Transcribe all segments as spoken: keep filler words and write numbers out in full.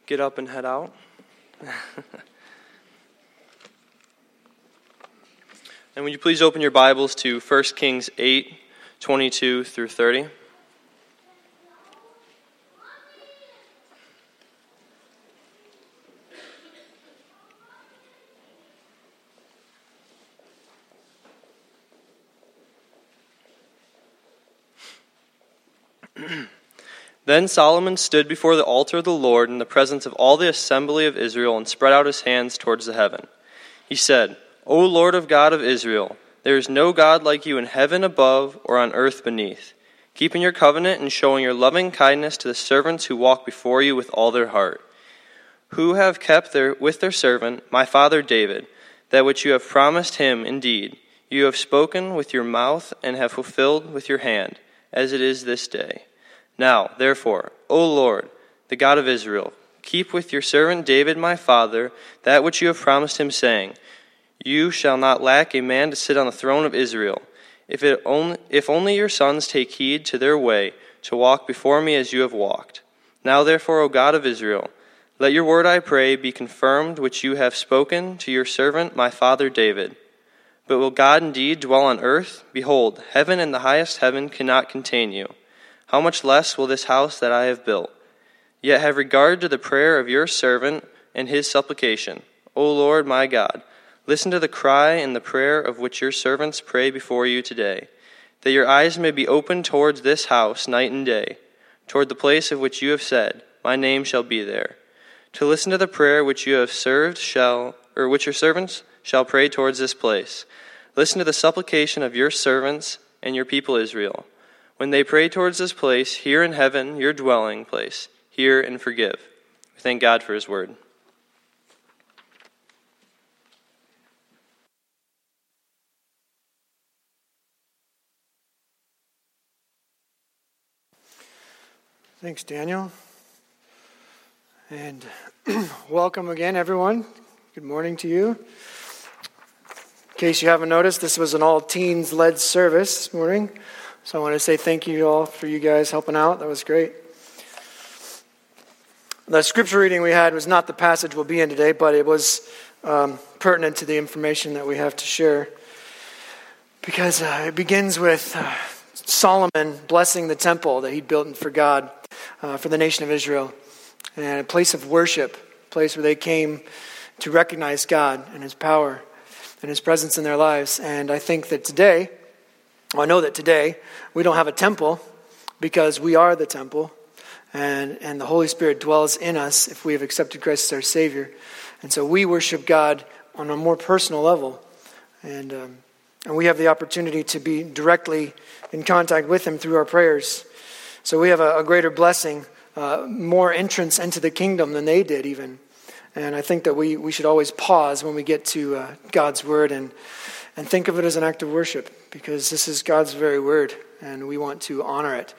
get up and head out. And would you please open your Bibles to First Kings eight, twenty-two through thirty. Then Solomon stood before the altar of the Lord in the presence of all the assembly of Israel and spread out his hands towards the heaven. He said, O Lord of God of Israel, there is no God like you in heaven above or on earth beneath, keeping your covenant and showing your loving kindness to the servants who walk before you with all their heart, who have kept their, with their servant, my father David, that which you have promised him. Indeed, you have spoken with your mouth and have fulfilled with your hand, as it is this day. Now, therefore, O Lord, the God of Israel, keep with your servant David my father that which you have promised him, saying, You shall not lack a man to sit on the throne of Israel, if it only, if only your sons take heed to their way, to walk before me as you have walked. Now therefore, O God of Israel, let your word, I pray, be confirmed which you have spoken to your servant my father David. But will God indeed dwell on earth? Behold, heaven and the highest heaven cannot contain you. How much less will this house that I have built? Yet have regard to the prayer of your servant and his supplication. O Lord my God, listen to the cry and the prayer of which your servants pray before you today, that your eyes may be opened towards this house night and day, toward the place of which you have said, My name shall be there. To listen to the prayer which you have served shall, or which your servants shall pray towards this place. Listen to the supplication of your servants and your people Israel. When they pray towards this place, here in heaven, your dwelling place, hear and forgive. We thank God for his word. Thanks, Daniel. And welcome again, everyone. Good morning to you. In case you haven't noticed, this was an all-teens-led service this morning. So I want to say thank you all for you guys helping out. That was great. The scripture reading we had was not the passage we'll be in today, but it was um, pertinent to the information that we have to share. Because uh, it begins with uh, Solomon blessing the temple that he built for God, uh, for the nation of Israel. And a place of worship, a place where they came to recognize God and his power and his presence in their lives. And I think that today, I know that today we don't have a temple because we are the temple, and, and the Holy Spirit dwells in us if we have accepted Christ as our Savior. And so we worship God on a more personal level, and um, and we have the opportunity to be directly in contact with him through our prayers. So we have a, a greater blessing, uh, more entrance into the kingdom than they did even. And I think that we, we should always pause when we get to uh, God's word and And think of it as an act of worship, because this is God's very word, and we want to honor it.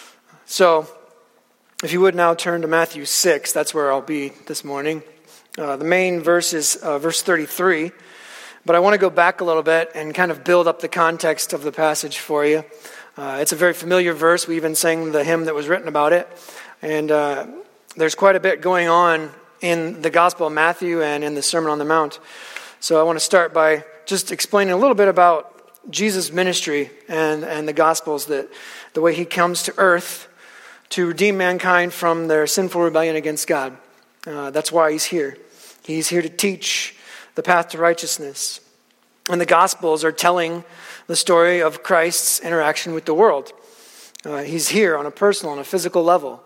So, if you would now turn to Matthew six, that's where I'll be this morning. Uh, the main verse is uh, verse thirty-three, but I want to go back a little bit and kind of build up the context of the passage for you. Uh, it's a very familiar verse. We even sang the hymn that was written about it, and uh, there's quite a bit going on in the Gospel of Matthew and in the Sermon on the Mount. So I want to start by just explaining a little bit about Jesus' ministry and, and the Gospels, that the way he comes to earth to redeem mankind from their sinful rebellion against God. Uh, that's why he's here. He's here to teach the path to righteousness. And the Gospels are telling the story of Christ's interaction with the world. Uh, he's here on a personal and a physical level.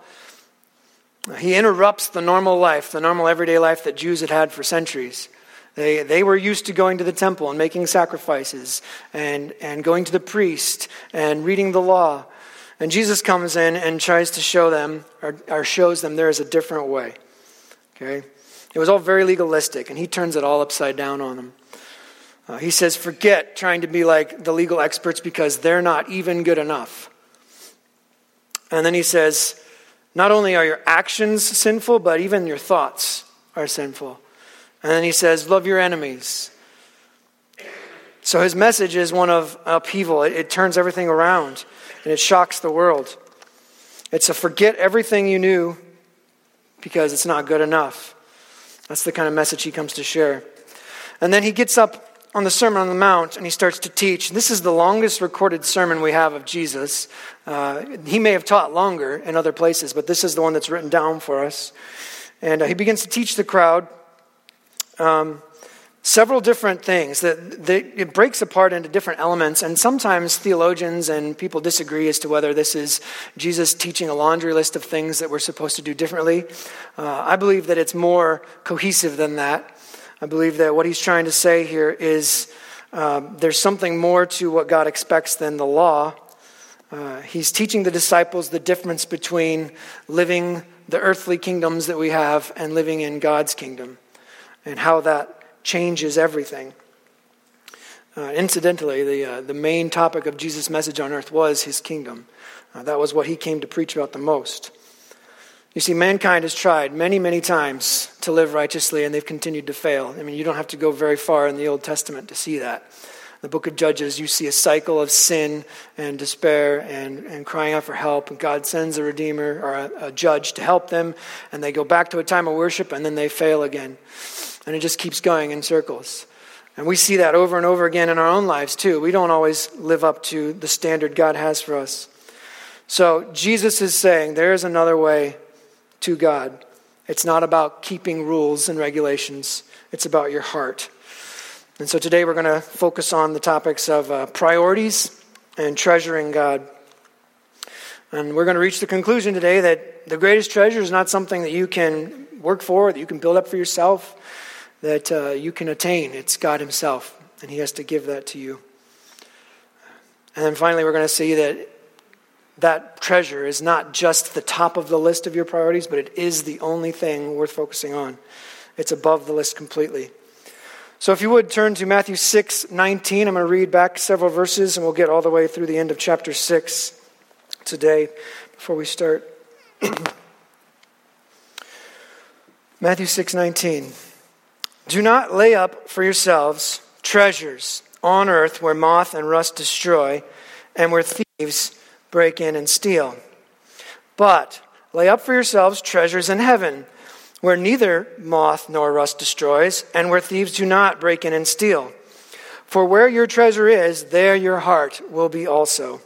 Uh, he interrupts the normal life, the normal everyday life that Jews had had for centuries. They they were used to going to the temple and making sacrifices and, and going to the priest and reading the law. And Jesus comes in and tries to show them, or, or shows them there is a different way. Okay? It was all very legalistic, and he turns it all upside down on them. Uh, he says, forget trying to be like the legal experts because they're not even good enough. And then he says, not only are your actions sinful, but even your thoughts are sinful. And then he says, love your enemies. So his message is one of upheaval. It, it turns everything around, and it shocks the world. It's a forget everything you knew because it's not good enough. That's the kind of message he comes to share. And then he gets up on the Sermon on the Mount and he starts to teach. This is the longest recorded sermon we have of Jesus. Uh, he may have taught longer in other places, but this is the one that's written down for us. And uh, he begins to teach the crowd um, several different things. That, that it breaks apart into different elements, and sometimes theologians and people disagree as to whether this is Jesus teaching a laundry list of things that we're supposed to do differently. Uh, I believe that it's more cohesive than that. I believe that what he's trying to say here is um, there's something more to what God expects than the law. Uh, he's teaching the disciples the difference between living the earthly kingdoms that we have and living in God's kingdom, and how that changes everything. Uh, incidentally, the uh, the main topic of Jesus' message on earth was his kingdom. Uh, that was what he came to preach about the most. You see, mankind has tried many, many times to live righteously, and they've continued to fail. I mean, you don't have to go very far in the Old Testament to see that. In the book of Judges, you see a cycle of sin and despair and, and crying out for help. And God sends a redeemer or a, a judge to help them, and they go back to a time of worship, and then they fail again. And it just keeps going in circles. And we see that over and over again in our own lives, too. We don't always live up to the standard God has for us. So Jesus is saying there is another way to God. It's not about keeping rules and regulations. It's about your heart. And so today we're going to focus on the topics of uh, priorities and treasuring God. And we're going to reach the conclusion today that the greatest treasure is not something that you can work for, that you can build up for yourself, that uh, you can attain. It's God himself, and he has to give that to you. And then finally we're going to see that that treasure is not just the top of the list of your priorities, but it is the only thing worth focusing on. It's above the list completely. So if you would turn to Matthew six nineteen, I'm going to read back several verses and we'll get all the way through the end of chapter six today before we start. Matthew six nineteen. Do not lay up for yourselves treasures on earth where moth and rust destroy and where thieves break in and steal. But lay up for yourselves treasures in heaven, where neither moth nor rust destroys, and where thieves do not break in and steal. For where your treasure is, there your heart will be also.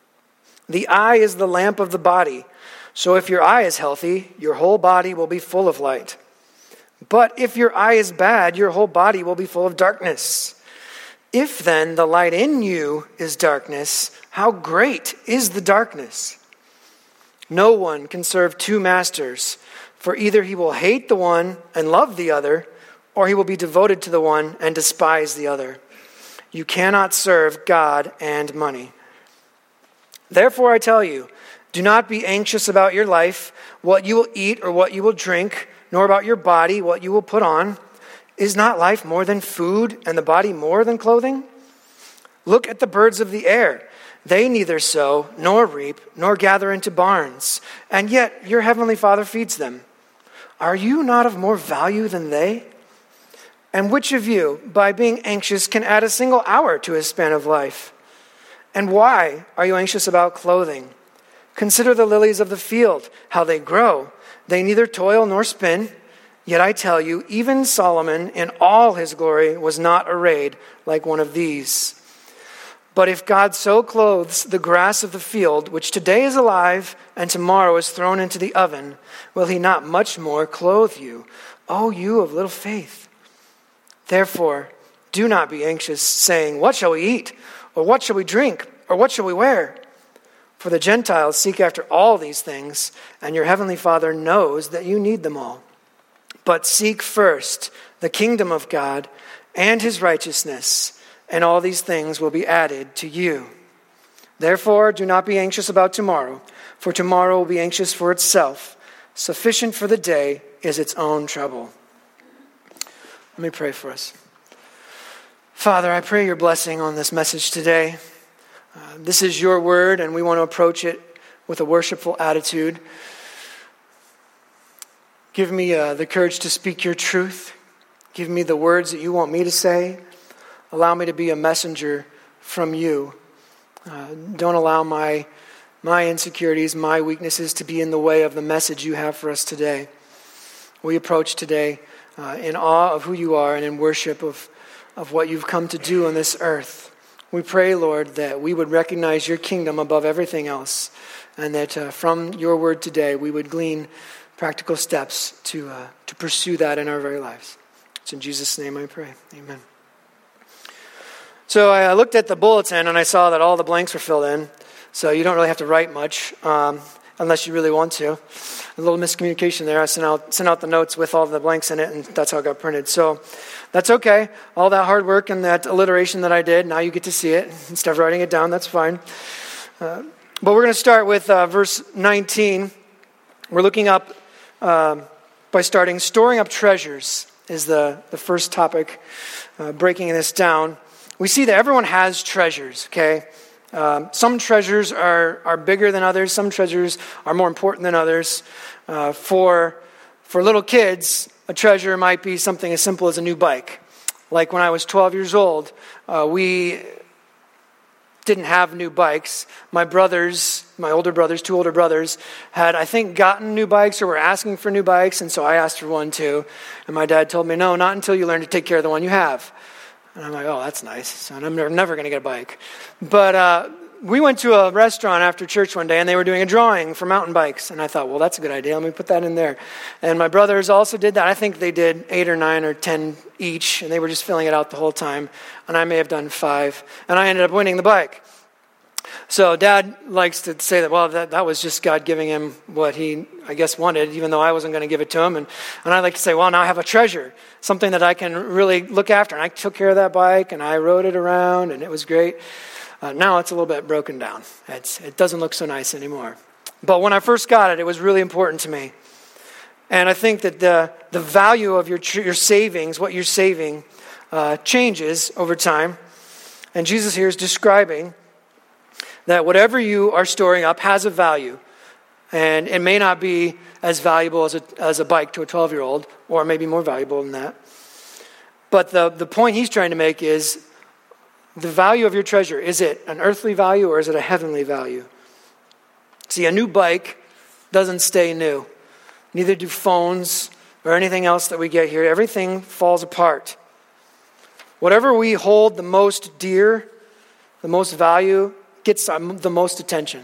The eye is the lamp of the body. So if your eye is healthy, your whole body will be full of light. But if your eye is bad, your whole body will be full of darkness. If then the light in you is darkness, how great is the darkness? No one can serve two masters, for either he will hate the one and love the other, or he will be devoted to the one and despise the other. You cannot serve God and money. Therefore I tell you, do not be anxious about your life, what you will eat or what you will drink, nor about your body, what you will put on. Is not life more than food, and the body more than clothing? Look at the birds of the air. They neither sow, nor reap, nor gather into barns, and yet your heavenly Father feeds them. Are you not of more value than they? And which of you, by being anxious, can add a single hour to his span of life? And why are you anxious about clothing? Consider the lilies of the field, how they grow. They neither toil nor spin. Yet I tell you, even Solomon in all his glory was not arrayed like one of these. But if God so clothes the grass of the field, which today is alive and tomorrow is thrown into the oven, will he not much more clothe you, O you of little faith? Therefore, do not be anxious, saying, what shall we eat? Or what shall we drink? Or what shall we wear? For the Gentiles seek after all these things, and your heavenly Father knows that you need them all. But seek first the kingdom of God and his righteousness, and all these things will be added to you. Therefore, do not be anxious about tomorrow, for tomorrow will be anxious for itself. Sufficient for the day is its own trouble. Let me pray for us. Father, I pray your blessing on this message today. Uh, this is your word, and we want to approach it with a worshipful attitude. Give me uh, the courage to speak your truth. Give me the words that you want me to say. Allow me to be a messenger from you. Uh, don't allow my my insecurities, my weaknesses to be in the way of the message you have for us today. we approach today uh, in awe of who you are and in worship of, of what you've come to do on this earth. We pray, Lord, that we would recognize your kingdom above everything else, and that uh, from your word today we would glean practical steps to uh, to pursue that in our very lives. It's in Jesus' name I pray. Amen. So I looked at the bulletin and I saw that all the blanks were filled in. So you don't really have to write much um, unless you really want to. A little miscommunication there. I sent out sent out the notes with all the blanks in it, and that's how it got printed. So that's okay. All that hard work and that alliteration that I did, now you get to see it instead of writing it down. That's fine. Uh, but we're going to start with uh, verse nineteen. We're looking up um, by starting storing up treasures is the, the first topic, uh, breaking this down. We see that everyone has treasures, okay? Um, some treasures are, are bigger than others. Some treasures are more important than others. Uh, for, for little kids, a treasure might be something as simple as a new bike. Like when I was twelve years old, uh, we didn't have new bikes. My brothers, my older brothers, two older brothers, had, I think, gotten new bikes or were asking for new bikes, and so I asked for one too. And my dad told me, no, not until you learn to take care of the one you have. And I'm like, oh, that's nice. So I'm never, never going to get a bike. But uh, we went to a restaurant after church one day, and they were doing a drawing for mountain bikes. And I thought, well, that's a good idea. Let me put that in there. And my brothers also did that. I think they did eight or nine or ten each, and they were just filling it out the whole time. And I may have done five. And I ended up winning the bike. So Dad likes to say that, well, that, that was just God giving him what he, I guess, wanted, even though I wasn't going to give it to him. And, and I like to say, well, now I have a treasure, something that I can really look after. And I took care of that bike, and I rode it around, and it was great. Uh, now it's a little bit broken down. It's, it doesn't look so nice anymore. But when I first got it, it was really important to me. And I think that the, the value of your, your savings, what you're saving, uh, changes over time. And Jesus here is describing that whatever you are storing up has a value. And it may not be as valuable as a, as a bike to a twelve-year-old, or maybe more valuable than that. But the, the point he's trying to make is the value of your treasure. Is it an earthly value or is it a heavenly value? See, a new bike doesn't stay new. Neither do phones or anything else that we get here. Everything falls apart. Whatever we hold the most dear, the most value, gets the most attention.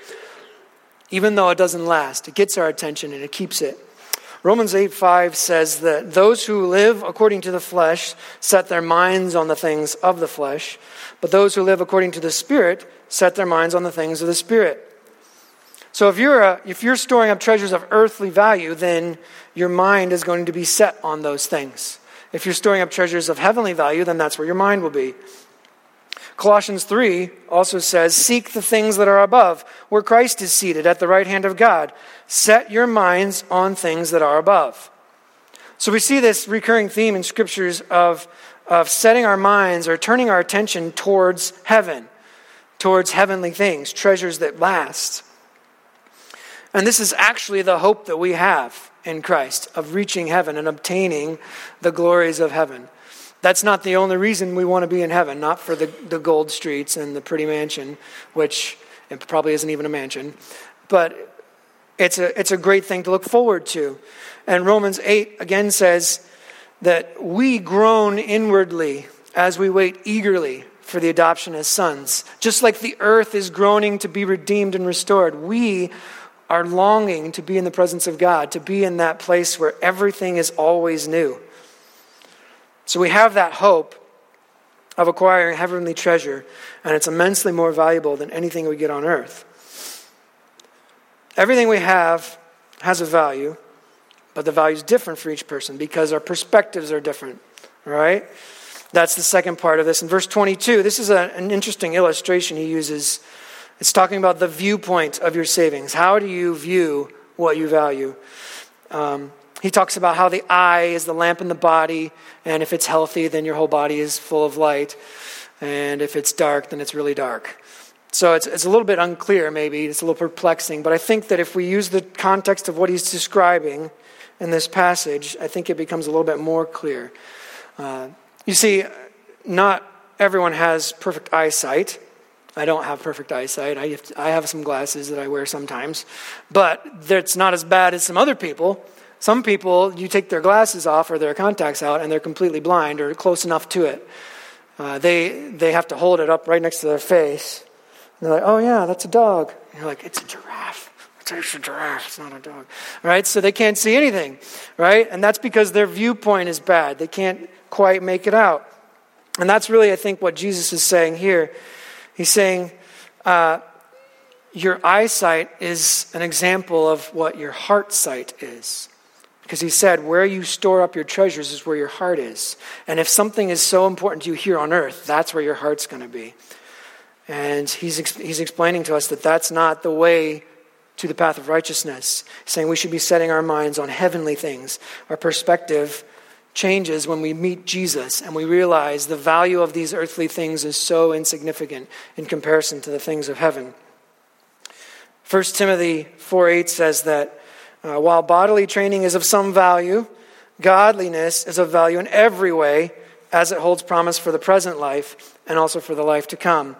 Even though it doesn't last, it gets our attention and it keeps it. Romans eight five says that those who live according to the flesh set their minds on the things of the flesh, but those who live according to the Spirit set their minds on the things of the Spirit. So if you're a, if you're storing up treasures of earthly value, then your mind is going to be set on those things. If you're storing up treasures of heavenly value, then that's where your mind will be. Colossians three also says, seek the things that are above, where Christ is seated at the right hand of God. Set your minds on things that are above. So we see this recurring theme in scriptures of, of setting our minds or turning our attention towards heaven, towards heavenly things, treasures that last. And this is actually the hope that we have in Christ, of reaching heaven and obtaining the glories of heaven. That's not the only reason we want to be in heaven, not for the, the gold streets and the pretty mansion, which it probably isn't even a mansion. But it's a, it's a great thing to look forward to. And Romans eight again says that we groan inwardly as we wait eagerly for the adoption as sons. Just like the earth is groaning to be redeemed and restored, we are longing to be in the presence of God, to be in that place where everything is always new. So we have that hope of acquiring heavenly treasure, and it's immensely more valuable than anything we get on earth. Everything we have has a value, but the value is different for each person because our perspectives are different, right? That's the second part of this. In verse twenty-two, this is a, an interesting illustration he uses. It's talking about the viewpoint of your savings. How do you view what you value? Um, He talks about how the eye is the lamp in the body, and if it's healthy, then your whole body is full of light, and if it's dark, then it's really dark. So it's it's a little bit unclear, maybe. It's a little perplexing, but I think that if we use the context of what he's describing in this passage, I think it becomes a little bit more clear. Uh, you see, not everyone has perfect eyesight. I don't have perfect eyesight. I have, to, I have some glasses that I wear sometimes, but it's not as bad as some other people. Some people, you take their glasses off or their contacts out and they're completely blind or close enough to it. Uh, they they have to hold it up right next to their face. And they're like, oh yeah, that's a dog. And you're like, it's a giraffe. It's a giraffe, it's not a dog. Right? So they can't see anything. Right? And that's because their viewpoint is bad. They can't quite make it out. And that's really, I think, what Jesus is saying here. He's saying, uh, your eyesight is an example of what your heart sight is. Because he said, where you store up your treasures is where your heart is. And if something is so important to you here on earth, that's where your heart's going to be. And he's he's explaining to us that that's not the way to the path of righteousness. He's saying we should be setting our minds on heavenly things. Our perspective changes when we meet Jesus and we realize the value of these earthly things is so insignificant in comparison to the things of heaven. First Timothy four eight says that uh, while bodily training is of some value, godliness is of value in every way, as it holds promise for the present life and also for the life to come.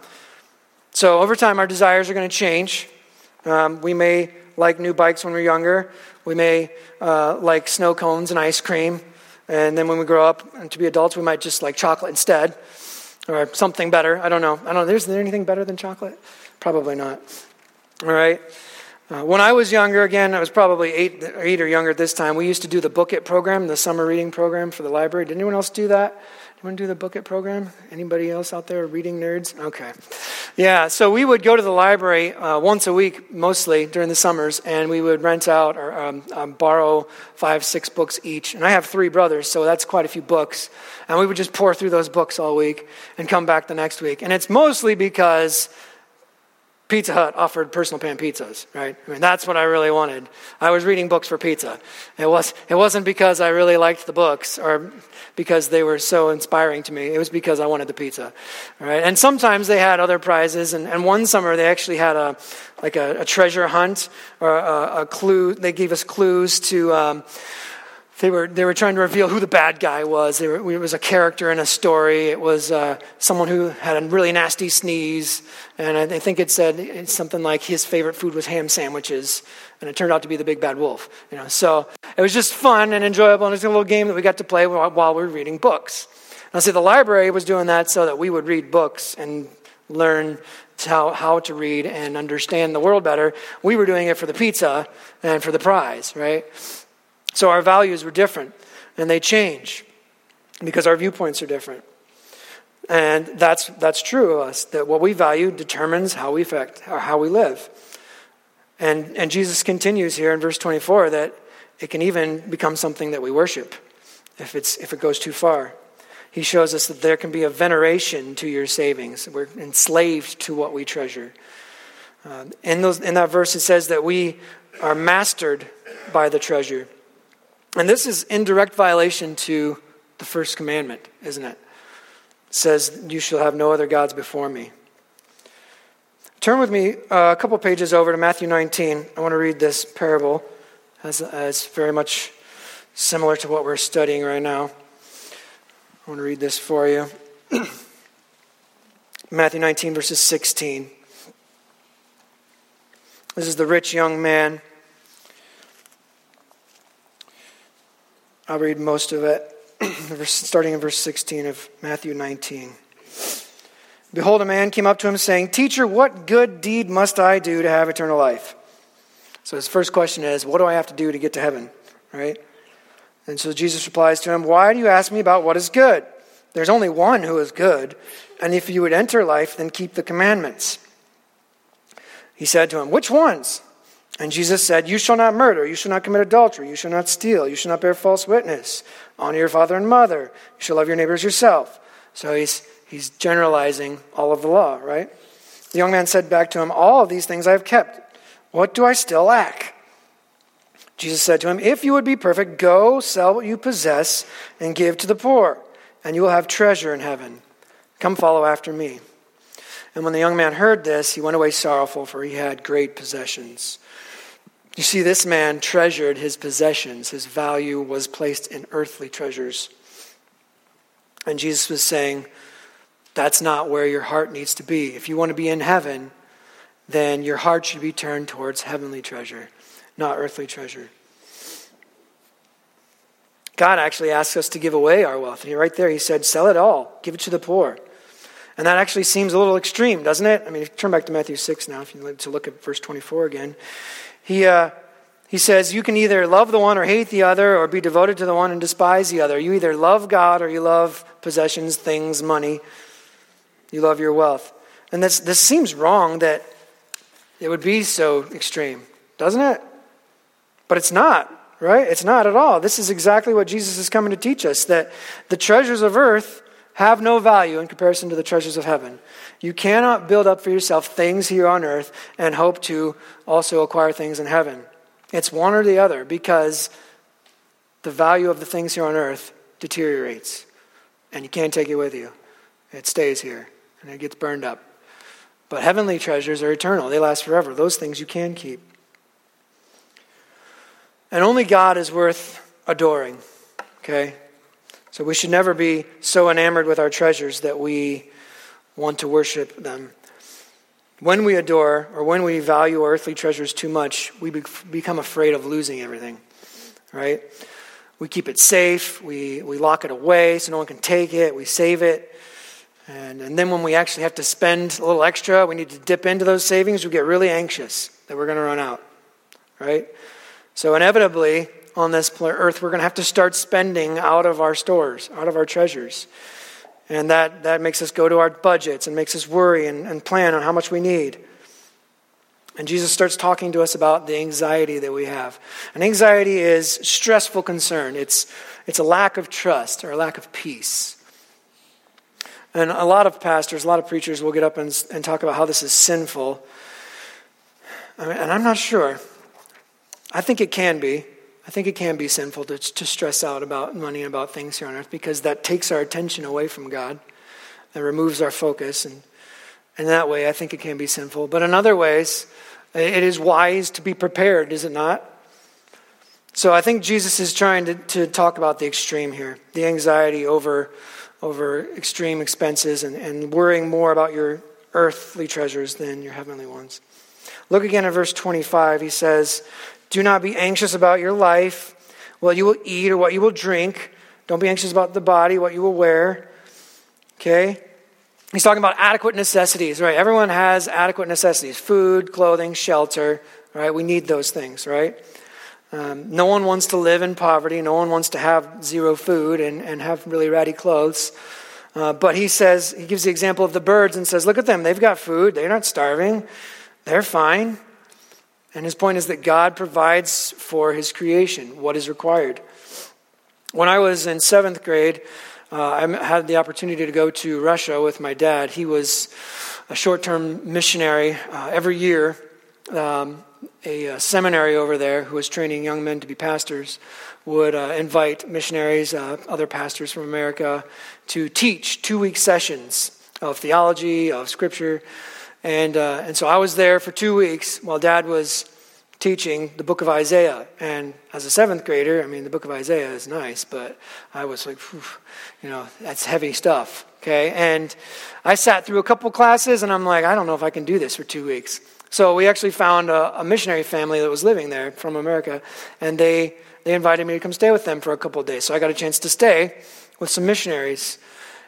So over time, our desires are going to change. Um, we may like new bikes when we're younger. We may uh, like snow cones and ice cream. And then when we grow up and to be adults, we might just like chocolate instead. Or something better. I don't know. I don't know. Is there anything better than chocolate? Probably not. All right. Uh, when I was younger, again, I was probably eight, eight or younger at this time, we used to do the Book It program, the summer reading program for the library. Did anyone else do that? Anyone do the Book It program? Anybody else out there, reading nerds? Okay. Yeah, so we would go to the library uh, once a week, mostly during the summers, and we would rent out or um, um, borrow five, six books each. And I have three brothers, so that's quite a few books. And we would just pour through those books all week and come back the next week. And it's mostly because Pizza Hut offered personal pan pizzas, right? I mean, that's what I really wanted. I was reading books for pizza. It was, it wasn't because I really liked the books or because they were so inspiring to me. It was because I wanted the pizza, right? And sometimes they had other prizes. And, and one summer they actually had a like a, a treasure hunt or a, a clue. They gave us clues to. Um, They were they were trying to reveal who the bad guy was. They were, it was a character in a story. It was uh, someone who had a really nasty sneeze. And I think it said it's something like his favorite food was ham sandwiches. And it turned out to be the big bad wolf. You know, so it was just fun and enjoyable. And it was a little game that we got to play while, while we were reading books. And I see the library was doing that so that we would read books and learn how, how to read and understand the world better. We were doing it for the pizza and for the prize, right? So our values were different, and they change because our viewpoints are different. And that's that's true of us, that what we value determines how we affect, or how we live. And and Jesus continues here in verse twenty-four that it can even become something that we worship if it's if it goes too far. He shows us that there can be a veneration to your savings. We're enslaved to what we treasure. Uh, in those in that verse it says that we are mastered by the treasure. And this is in direct violation to the first commandment, isn't it? It says, you shall have no other gods before me. Turn with me uh, a couple pages over to Matthew nineteen. I want to read this parable as, as very much similar to what we're studying right now. I want to read this for you. Matthew nineteen, verses sixteen. This is the rich young man. I'll read most of it, starting in verse sixteen of Matthew nineteen. Behold, a man came up to him saying, Teacher, what good deed must I do to have eternal life? So his first question is, what do I have to do to get to heaven? Right? And so Jesus replies to him, why do you ask me about what is good? There's only one who is good, and if you would enter life, then keep the commandments. He said to him, which ones? And Jesus said, you shall not murder, you shall not commit adultery, you shall not steal, you shall not bear false witness, honor your father and mother, you shall love your neighbors yourself. So he's he's generalizing all of the law, right? The young man said back to him, all of these things I have kept. What do I still lack? Jesus said to him, if you would be perfect, go sell what you possess and give to the poor, and you will have treasure in heaven. Come follow after me. And when the young man heard this, he went away sorrowful, for he had great possessions. You see, this man treasured his possessions. His value was placed in earthly treasures. And Jesus was saying, that's not where your heart needs to be. If you want to be in heaven, then your heart should be turned towards heavenly treasure, not earthly treasure. God actually asks us to give away our wealth. And right there, he said, sell it all, give it to the poor. And that actually seems a little extreme, doesn't it? I mean, if you turn back to Matthew six now, if you need to look at verse twenty-four again. He uh, he says, you can either love the one or hate the other, or be devoted to the one and despise the other. You either love God or you love possessions, things, money. You love your wealth. And this, this seems wrong that it would be so extreme, doesn't it? But it's not, right? It's not at all. This is exactly what Jesus is coming to teach us, that the treasures of earth have no value in comparison to the treasures of heaven. You cannot build up for yourself things here on earth and hope to also acquire things in heaven. It's one or the other, because the value of the things here on earth deteriorates, and you can't take it with you. It stays here, and it gets burned up. But heavenly treasures are eternal. They last forever. Those things you can keep. And only God is worth adoring, okay? So we should never be so enamored with our treasures that we want to worship them. When we adore or when we value our earthly treasures too much, we be- become afraid of losing everything, right? We keep it safe. We, we lock it away so no one can take it. We save it. And, and then when we actually have to spend a little extra, we need to dip into those savings, we get really anxious that we're going to run out, right? So inevitably, on this earth, we're going to have to start spending out of our stores, out of our treasures. And that, that makes us go to our budgets and makes us worry and, and plan on how much we need. And Jesus starts talking to us about the anxiety that we have. And anxiety is stressful concern. It's, it's a lack of trust or a lack of peace. And a lot of pastors, a lot of preachers will get up and, and talk about how this is sinful. I mean, and I'm not sure. I think it can be. I think it can be sinful to, to stress out about money and about things here on earth, because that takes our attention away from God. That removes our focus. And, and that way, I think it can be sinful. But in other ways, it is wise to be prepared, is it not? So I think Jesus is trying to, to talk about the extreme here. The anxiety over, over extreme expenses and, and worrying more about your earthly treasures than your heavenly ones. Look again at verse twenty-five. He says, do not be anxious about your life, what you will eat or what you will drink. Don't be anxious about the body, what you will wear. Okay? He's talking about adequate necessities, right? Everyone has adequate necessities. Food, clothing, shelter, right? We need those things, right? Um, no one wants to live in poverty. No one wants to have zero food and, and have really ratty clothes. Uh, but he says, he gives the example of the birds and says, look at them. They've got food. They're not starving. They're fine. And his point is that God provides for his creation what is required. When I was in seventh grade, uh, I had the opportunity to go to Russia with my dad. He was a short-term missionary. Uh, every year, um, a, a seminary over there who was training young men to be pastors would uh, invite missionaries, uh, other pastors from America, to teach two-week sessions of theology, of scripture. And uh, and so I was there for two weeks while Dad was teaching the book of Isaiah. And as a seventh grader, I mean, the book of Isaiah is nice, but I was like, whew, you know, that's heavy stuff, okay? And I sat through a couple classes, and I'm like, I don't know if I can do this for two weeks. So we actually found a, a missionary family that was living there from America, and they, they invited me to come stay with them for a couple of days. So I got a chance to stay with some missionaries.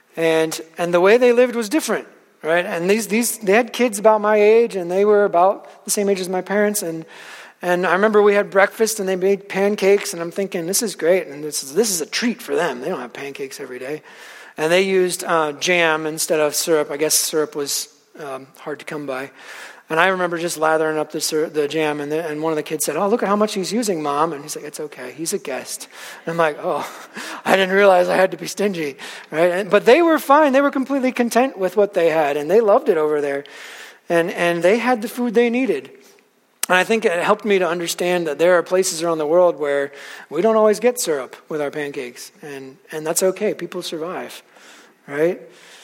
And and the way they lived was different. Right, and these these they had kids about my age, and they were about the same age as my parents. And and I remember we had breakfast, and they made pancakes, and I'm thinking, this is great, and this is this is a treat for them. They don't have pancakes every day, and they used uh, jam instead of syrup. I guess syrup was um, hard to come by. And I remember just lathering up the syrup, the jam, and, the, and one of the kids said, "Oh, look at how much he's using, Mom." And he's like, "It's okay. He's a guest." And I'm like, "Oh, I didn't realize I had to be stingy." Right? And, but they were fine. They were completely content with what they had, and they loved it over there. And and they had the food they needed. And I think it helped me to understand that there are places around the world where we don't always get syrup with our pancakes. And, and that's okay. People survive. Right?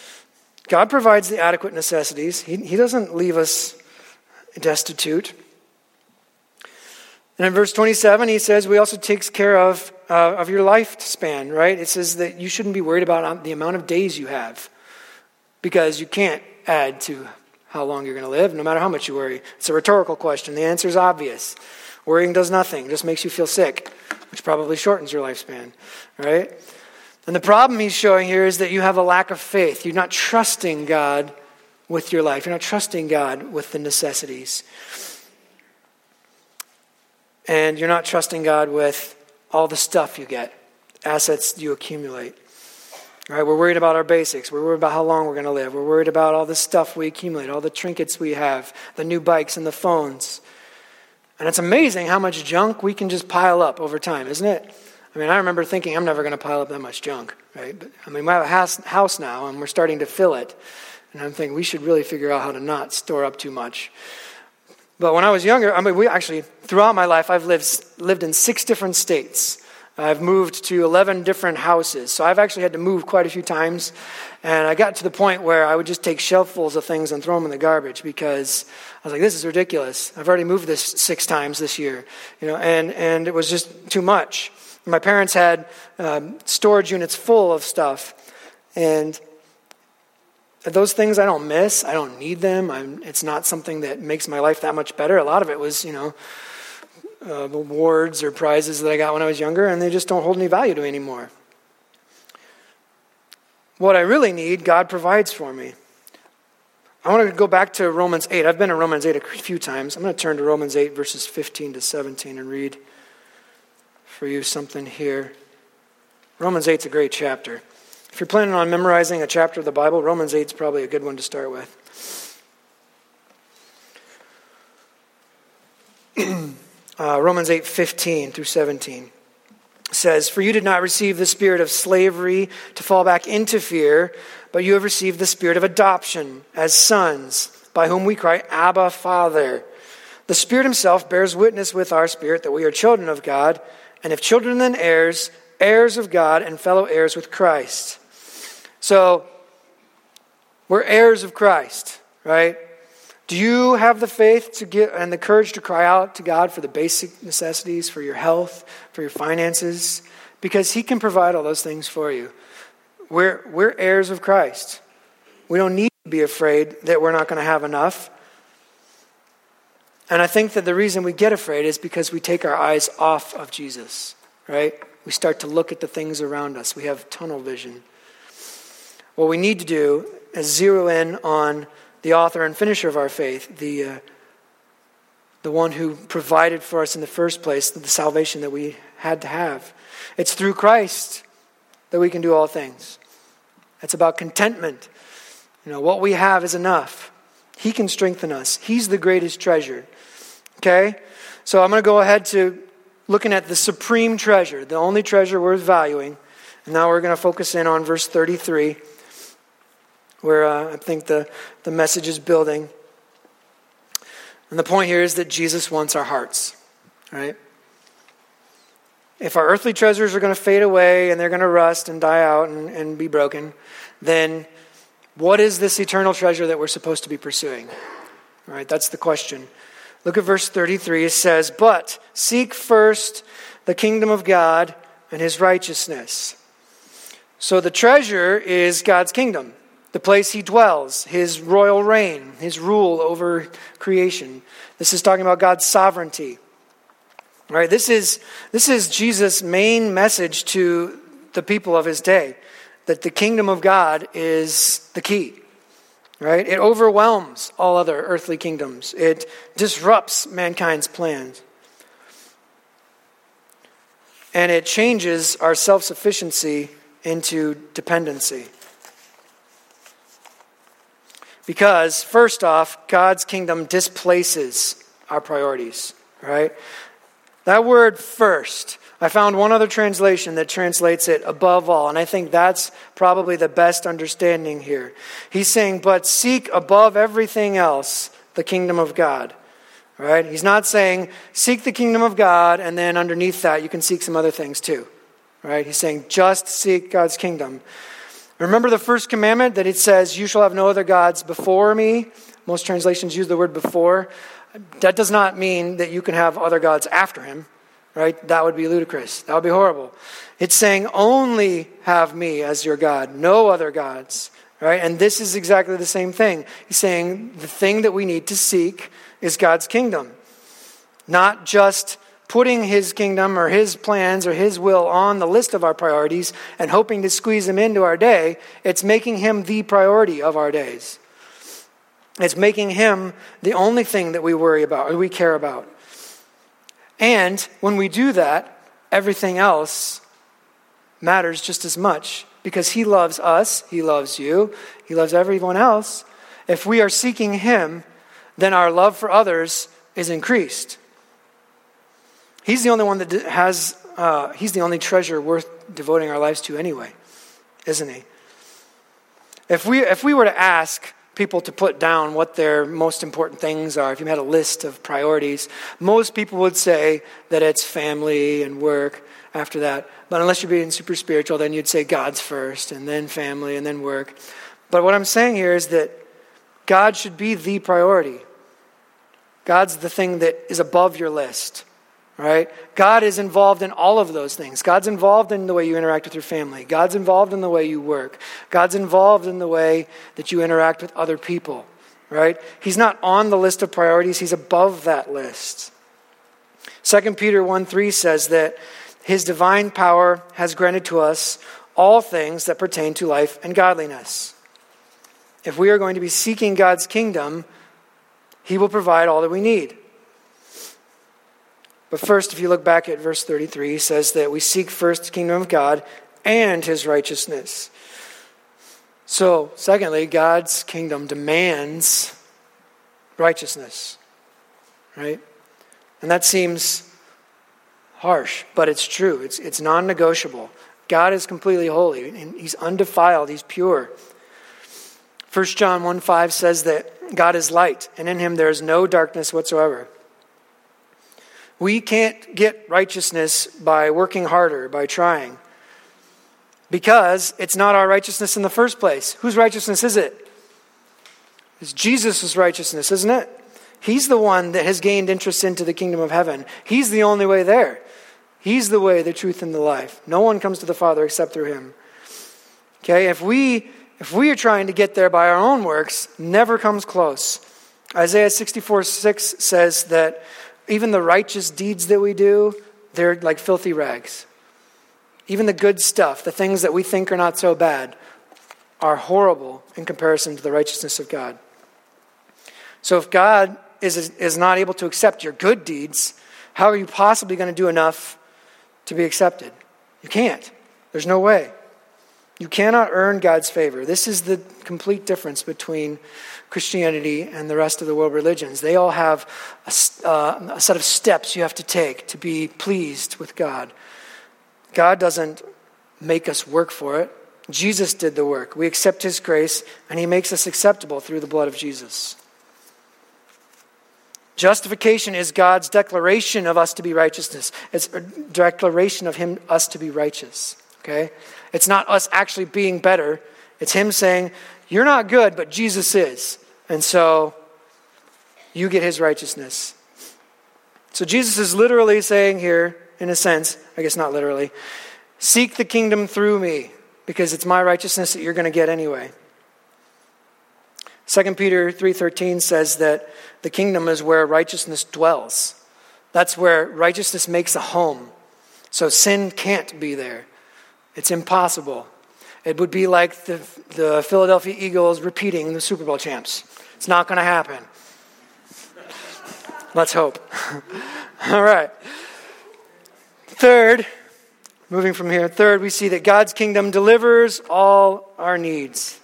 God provides the adequate necessities. He, he doesn't leave us destitute. And in verse twenty-seven, he says, we also takes care of uh, of your lifespan, right? It says that you shouldn't be worried about the amount of days you have, because you can't add to how long you're going to live, no matter how much you worry. It's a rhetorical question. The answer is obvious. Worrying does nothing, just makes you feel sick, which probably shortens your lifespan, right? And the problem he's showing here is that you have a lack of faith. You're not trusting God with your life. You're not trusting God with the necessities. And you're not trusting God with all the stuff you get, assets you accumulate. All right, we're worried about our basics. We're worried about how long we're going to live. We're worried about all the stuff we accumulate, all the trinkets we have, the new bikes and the phones. And it's amazing how much junk we can just pile up over time, isn't it? I mean, I remember thinking I'm never going to pile up that much junk, right? But I mean, we have a house, house now, and we're starting to fill it. And I'm thinking we should really figure out how to not store up too much. But when I was younger, I mean, we actually, throughout my life, I've lived lived in six different states. I've moved to eleven different houses. So I've actually had to move quite a few times. And I got to the point where I would just take shelffuls of things and throw them in the garbage because I was like, this is ridiculous. I've already moved this six times this year. You know, and, and it was just too much. My parents had um, storage units full of stuff. And those things I don't miss. I don't need them. I'm, it's not something that makes my life that much better. A lot of it was, you know, uh, awards or prizes that I got when I was younger, and they just don't hold any value to me anymore. What I really need, God provides for me. I want to go back to Romans eight. I've been in Romans eight a few times. I'm going to turn to Romans eight, verses fifteen to seventeen, and read for you something here. Romans eight is a great chapter. If you're planning on memorizing a chapter of the Bible, Romans eight is probably a good one to start with. uh, Romans eight, fifteen through seventeen says, "For you did not receive the spirit of slavery to fall back into fear, but you have received the spirit of adoption as sons, by whom we cry, Abba, Father. The Spirit himself bears witness with our spirit that we are children of God, and if children, then heirs, heirs of God and fellow heirs with Christ." So, we're heirs of Christ, right? Do you have the faith to get and the courage to cry out to God for the basic necessities, for your health, for your finances? Because he can provide all those things for you. We're, we're heirs of Christ. We don't need to be afraid that we're not going to have enough. And I think that the reason we get afraid is because we take our eyes off of Jesus, right? We start to look at the things around us. We have tunnel vision. What we need to do is zero in on the author and finisher of our faith, the uh, the one who provided for us in the first place the salvation that we had to have. It's through Christ that we can do all things. It's about contentment. You know, what we have is enough. He can strengthen us. He's the greatest treasure. Okay? So I'm going to go ahead to looking at the supreme treasure, the only treasure worth valuing. And now we're going to focus in on verse thirty-three, where uh, I think the, the message is building. And the point here is that Jesus wants our hearts, right? If our earthly treasures are going to fade away and they're going to rust and die out and, and be broken, then what is this eternal treasure that we're supposed to be pursuing? All right, that's the question. Look at verse thirty-three. It says, "But seek first the kingdom of God and his righteousness." So the treasure is God's kingdom, the place he dwells, his royal reign, his rule over creation. This is talking about God's sovereignty. All right, this is this is Jesus' main message to the people of his day, that the kingdom of God is the key. Right? It overwhelms all other earthly kingdoms. It disrupts mankind's plans. And it changes our self-sufficiency into dependency. Because, first off, God's kingdom displaces our priorities, right? That word first, I found one other translation that translates it above all, and I think that's probably the best understanding here. He's saying, but seek above everything else the kingdom of God, right? He's not saying, seek the kingdom of God, and then underneath that you can seek some other things too, right? He's saying, just seek God's kingdom. Remember the first commandment that it says, you shall have no other gods before me? Most translations use the word before. That does not mean that you can have other gods after him, right? That would be ludicrous. That would be horrible. It's saying only have me as your God, no other gods, right? And this is exactly the same thing. He's saying the thing that we need to seek is God's kingdom. Not just putting his kingdom or his plans or his will on the list of our priorities and hoping to squeeze them into our day. It's making him the priority of our days. It's making him the only thing that we worry about or we care about. And when we do that, everything else matters just as much because he loves us, he loves you, he loves everyone else. If we are seeking him, then our love for others is increased. He's the only one that has, uh, he's the only treasure worth devoting our lives to anyway, isn't he? If we, if we were to ask people to put down what their most important things are, if you had a list of priorities, most people would say that it's family and work after that. But unless you're being super spiritual, then you'd say God's first, and then family, and then work. But what I'm saying here is that God should be the priority. God's the thing that is above your list. Right? God is involved in all of those things. God's involved in the way you interact with your family. God's involved in the way you work. God's involved in the way that you interact with other people. Right? He's not on the list of priorities. He's above that list. Second Peter one three says that his divine power has granted to us all things that pertain to life and godliness. If we are going to be seeking God's kingdom, he will provide all that we need. But first, if you look back at verse thirty-three, it says that we seek first the kingdom of God and his righteousness. So, secondly, God's kingdom demands righteousness, right? And that seems harsh, but it's true. It's, it's non-negotiable. God is completely holy, and he's undefiled, he's pure. First John one five says that God is light, and in him there is no darkness whatsoever. We can't get righteousness by working harder, by trying. Because it's not our righteousness in the first place. Whose righteousness is it? It's Jesus' righteousness, isn't it? He's the one that has gained interest into the kingdom of heaven. He's the only way there. He's the way, the truth, and the life. No one comes to the Father except through him. Okay, if we if we are trying to get there by our own works, never comes close. Isaiah sixty-four six says that even the righteous deeds that we do, they're like filthy rags. Even the good stuff, the things that we think are not so bad, are horrible in comparison to the righteousness of God. So if God is, is not able to accept your good deeds, how are you possibly going to do enough to be accepted? You can't. There's no way. You cannot earn God's favor. This is the complete difference between Christianity and the rest of the world religions. They all have a, uh, a set of steps you have to take to be pleased with God. God doesn't make us work for it. Jesus did the work. We accept his grace, and he makes us acceptable through the blood of Jesus. Justification is God's declaration of us to be righteousness. It's a declaration of him, us to be righteous. Okay? It's not us actually being better. It's him saying, you're not good, but Jesus is. And so you get his righteousness. So Jesus is literally saying here, in a sense, I guess not literally, seek the kingdom through me, because it's my righteousness that you're going to get anyway. Second Peter three thirteen says that the kingdom is where righteousness dwells. That's where righteousness makes a home. So sin can't be there. It's impossible. It would be like the, the Philadelphia Eagles repeating the Super Bowl champs. It's not going to happen. Let's hope. All right. Third, moving from here, third, we see that God's kingdom delivers all our needs.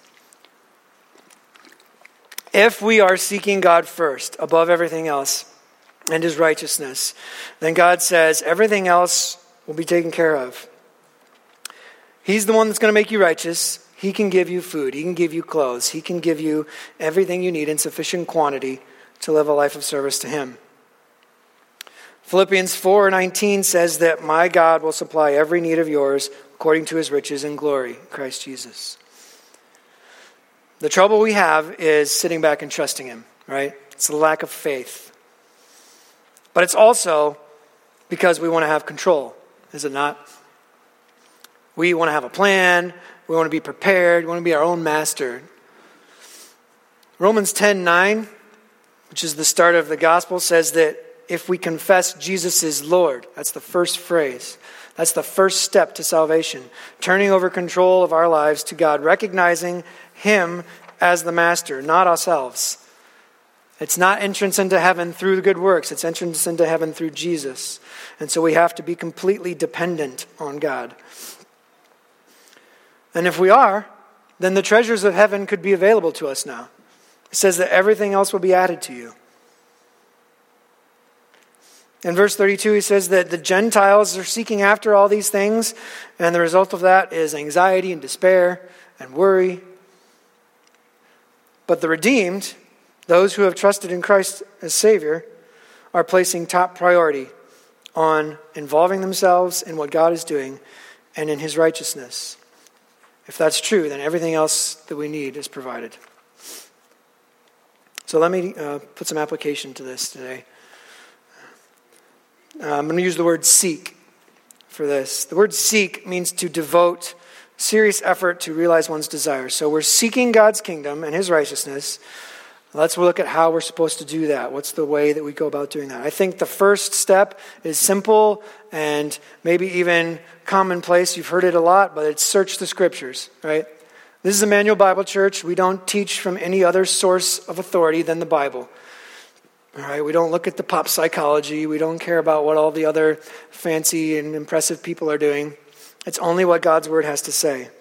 If we are seeking God first, above everything else, and his righteousness, then God says everything else will be taken care of. He's the one that's going to make you righteous. He can give you food. He can give you clothes. He can give you everything you need in sufficient quantity to live a life of service to him. Philippians four nineteen says that my God will supply every need of yours according to his riches and glory, Christ Jesus. The trouble we have is sitting back and trusting him, right? It's the lack of faith. But it's also because we want to have control, is it not? We want to have a plan. We want to be prepared. We want to be our own master. Romans ten nine, which is the start of the gospel, says that if we confess Jesus is Lord. That's the first phrase. That's the first step to salvation. Turning over control of our lives to God, recognizing Him as the master, not ourselves. It's not entrance into heaven through the good works. It's entrance into heaven through Jesus. And so we have to be completely dependent on God. And if we are, then the treasures of heaven could be available to us now. It says that everything else will be added to you. In verse thirty-two, he says that the Gentiles are seeking after all these things, and the result of that is anxiety and despair and worry. But the redeemed, those who have trusted in Christ as Savior, are placing top priority on involving themselves in what God is doing and in His righteousness. If that's true, then everything else that we need is provided. So let me uh, put some application to this today. Uh, I'm going to use the word seek for this. The word seek means to devote serious effort to realize one's desires. So we're seeking God's kingdom and His righteousness. Let's look at how we're supposed to do that. What's the way that we go about doing that? I think the first step is simple and maybe even commonplace. You've heard it a lot, but it's search the Scriptures, right? This is Emmanuel Bible Church. We don't teach from any other source of authority than the Bible. All right, we don't look at the pop psychology. We don't care about what all the other fancy and impressive people are doing. It's only what God's Word has to say.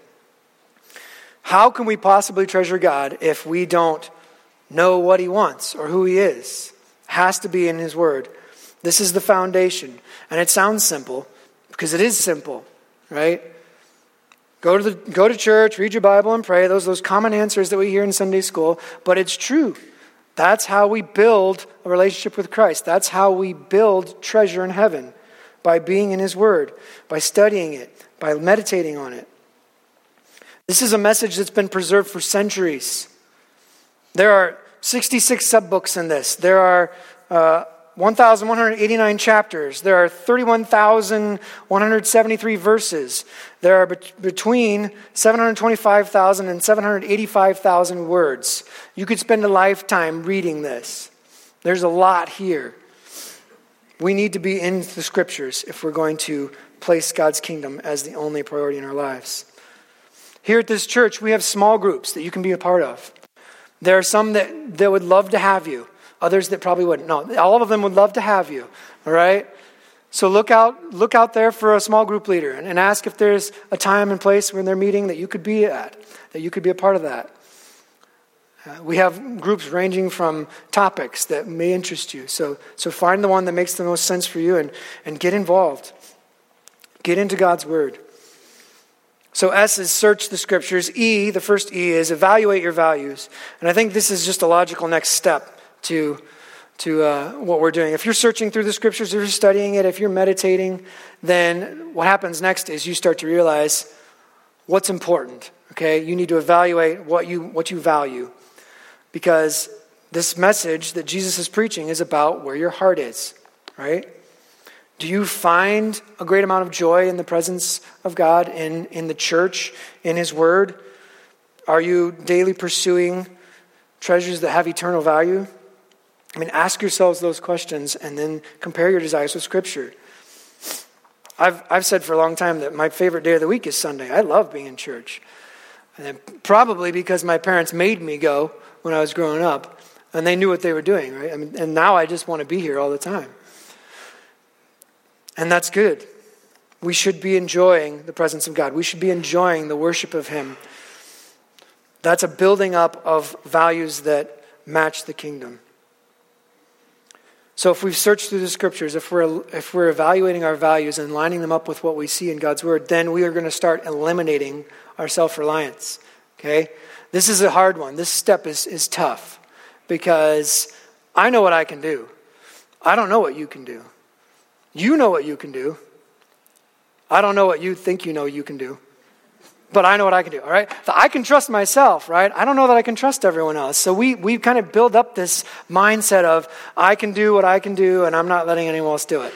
How can we possibly treasure God if we don't know what He wants or who He is? It has to be in His Word. This is the foundation. And it sounds simple because it is simple, right? Go to the go to church, read your Bible, and pray. Those those common answers that we hear in Sunday school. But it's true. That's how we build a relationship with Christ. That's how we build treasure in heaven. By being in His Word, by studying it, by meditating on it. This is a message that's been preserved for centuries. There are sixty-six subbooks in this. There are uh, one thousand one hundred eighty-nine chapters. There are thirty-one thousand one hundred seventy-three verses. There are be- between seven hundred twenty-five thousand and seven hundred eighty-five thousand words. You could spend a lifetime reading this. There's a lot here. We need to be in the Scriptures if we're going to place God's kingdom as the only priority in our lives. Here at this church, we have small groups that you can be a part of. There are some that, that would love to have you. Others that probably wouldn't. No, all of them would love to have you. All right? So look out look out there for a small group leader and, and ask if there's a time and place when they're meeting that you could be at, that you could be a part of that. Uh, we have groups ranging from topics that may interest you. So so find the one that makes the most sense for you and, and get involved. Get into God's Word. So S is search the Scriptures. E, the first E, is evaluate your values. And I think this is just a logical next step to, to uh, what we're doing. If you're searching through the Scriptures, if you're studying it, if you're meditating, then what happens next is you start to realize what's important. Okay, you need to evaluate what you what you value. Because this message that Jesus is preaching is about where your heart is, right? Do you find a great amount of joy in the presence of God, in, in the church, in His Word? Are you daily pursuing treasures that have eternal value? I mean, ask yourselves those questions and then compare your desires with Scripture. I've I've said for a long time that my favorite day of the week is Sunday. I love being in church. And probably because my parents made me go when I was growing up, and they knew what they were doing, right? I mean, and now I just want to be here all the time. And that's good. We should be enjoying the presence of God. We should be enjoying the worship of Him. That's a building up of values that match the kingdom. So if we've searched through the Scriptures, if we're if we're evaluating our values and lining them up with what we see in God's Word, then we are going to start eliminating our self-reliance. Okay? This is a hard one. This step is, is tough because I know what I can do. I don't know what you can do. You know what you can do. I don't know what you think you know you can do. But I know what I can do, all right? So I can trust myself, right? I don't know that I can trust everyone else. So we we kind of build up this mindset of I can do what I can do and I'm not letting anyone else do it.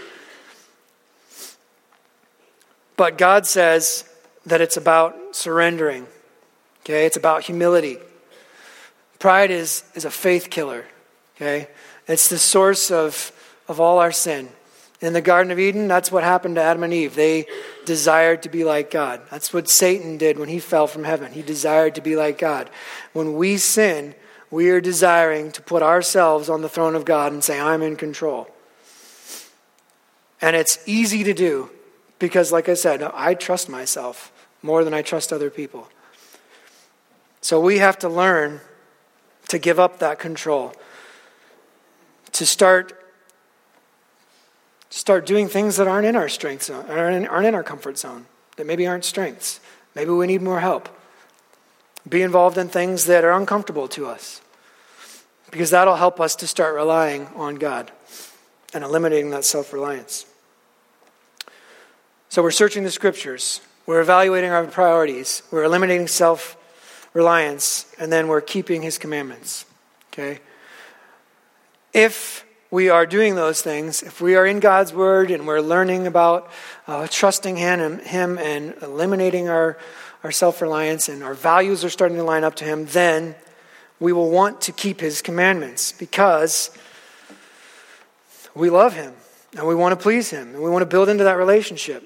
But God says that it's about surrendering. Okay? It's about humility. Pride is, is a faith killer. Okay? It's the source of of all our sin. In the Garden of Eden, that's what happened to Adam and Eve. They desired to be like God. That's what Satan did when he fell from heaven. He desired to be like God. When we sin, we are desiring to put ourselves on the throne of God and say, I'm in control. And it's easy to do because, like I said, I trust myself more than I trust other people. So we have to learn to give up that control, to start Start doing things that aren't in our strength zone, aren't in, aren't in our comfort zone, that maybe aren't strengths. Maybe we need more help. Be involved in things that are uncomfortable to us, because that'll help us to start relying on God and eliminating that self-reliance. So we're searching the scriptures. We're evaluating our priorities. We're eliminating self-reliance, and then we're keeping his commandments. Okay? If we are doing those things, if we are in God's word and we're learning about uh, trusting him, him and eliminating our, our self-reliance, and our values are starting to line up to him, then we will want to keep his commandments because we love him and we want to please him and we want to build into that relationship.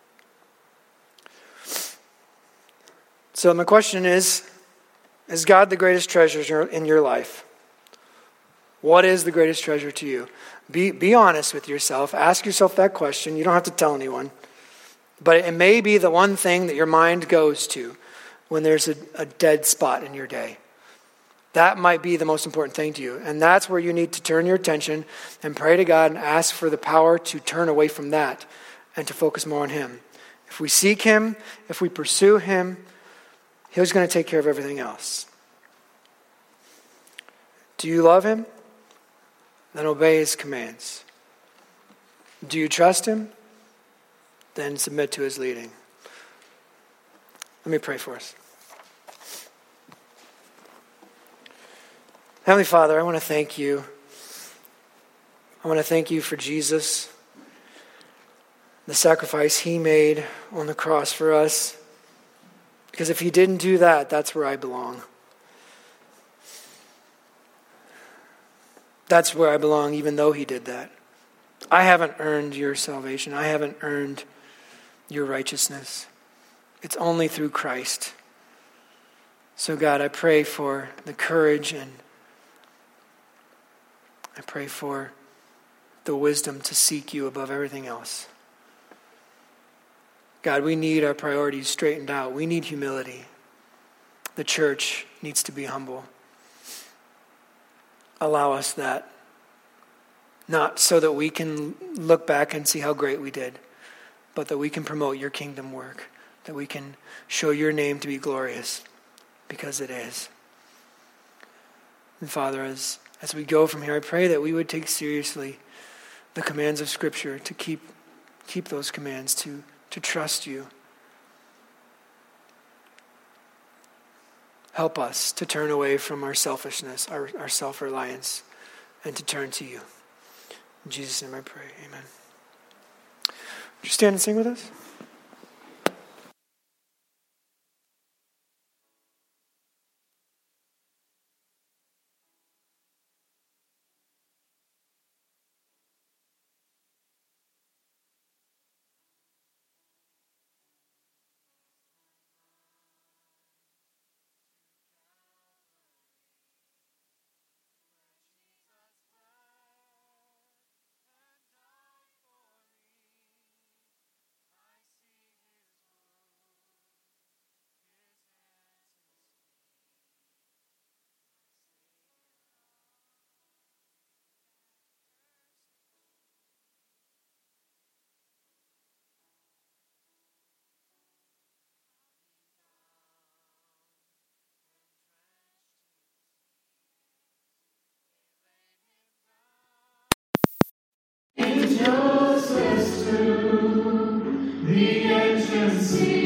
So my question is, is God the greatest treasure in your life? What is the greatest treasure to you? Be be honest with yourself. Ask yourself that question. You don't have to tell anyone. But it may be the one thing that your mind goes to when there's a, a dead spot in your day. That might be the most important thing to you. And that's where you need to turn your attention and pray to God and ask for the power to turn away from that and to focus more on him. If we seek him, if we pursue him, he's going to take care of everything else. Do you love him? Then obey his commands. Do you trust him? Then submit to his leading. Let me pray for us. Heavenly Father, I want to thank you. I want to thank you for Jesus, the sacrifice he made on the cross for us. Because if he didn't do that, that's where I belong. That's where I belong, even though he did that. I haven't earned your salvation. I haven't earned your righteousness. It's only through Christ. So God, I pray for the courage and I pray for the wisdom to seek you above everything else. God, we need our priorities straightened out. We need humility. The church needs to be humble. Allow us that. Not so that we can look back and see how great we did, but that we can promote your kingdom work, that we can show your name to be glorious, because it is. And Father, as, as we go from here, I pray that we would take seriously the commands of Scripture, to keep keep those commands, to, to trust you. Help us to turn away from our selfishness, our, our self-reliance, and to turn to you. In Jesus' name I pray, amen. Would you stand and sing with us? Angels to the ancient sea.